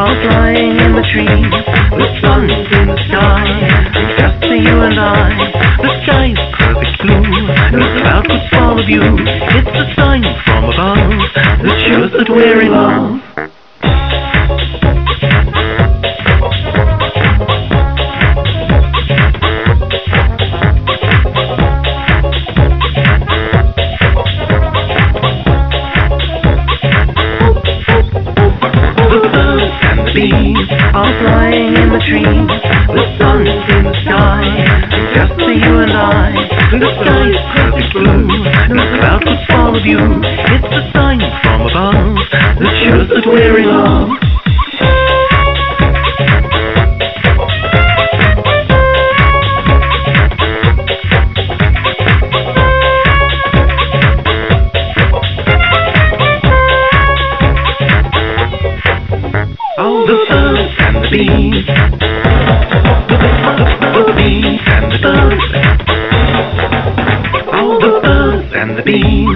are flying in the trees. The sun's in the sky, and just for you and I. The sky's perfect blue, no cloud could swallow you. It's a sign from above that shows that we're in love. Bees are flying in the trees. The sun's in the sky, just for you and I. The sky's perfect blue, no cloud could swallow you. It's a sign from above that shows that we're in love. Oh, the birds and the bees, the bees and the birds. Oh, the birds and the bees.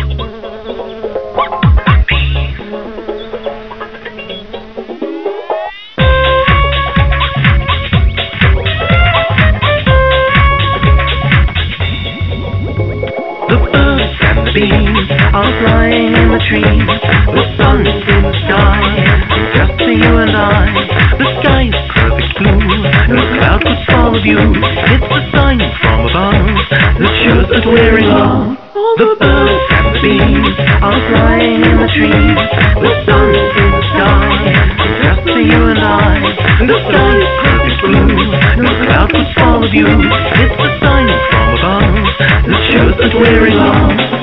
The birds and the bees are flying in the trees. The sun's in the sky, just for you and I. The sky's perfect blue, no cloud could swallow you. It's a sign from above that shows that we're in love. The birds and the bees are flying in the trees. The sun's in the sky, just for you and I. The sky's perfect blue, no cloud could swallow you. It's a sign from above that shows that we're in love.